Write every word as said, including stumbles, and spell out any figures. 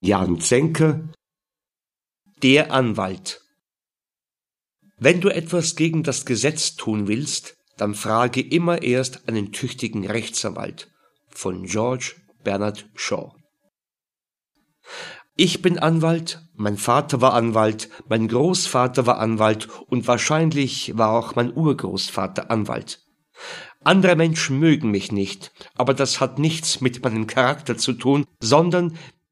Jan Zenke, der Anwalt. Wenn du etwas gegen das Gesetz tun willst, dann frage immer erst einen tüchtigen Rechtsanwalt. Von George Bernard Shaw. Ich bin Anwalt, mein Vater war Anwalt, mein Großvater war Anwalt und wahrscheinlich war auch mein Urgroßvater Anwalt. Andere Menschen mögen mich nicht, aber das hat nichts mit meinem Charakter zu tun, sondern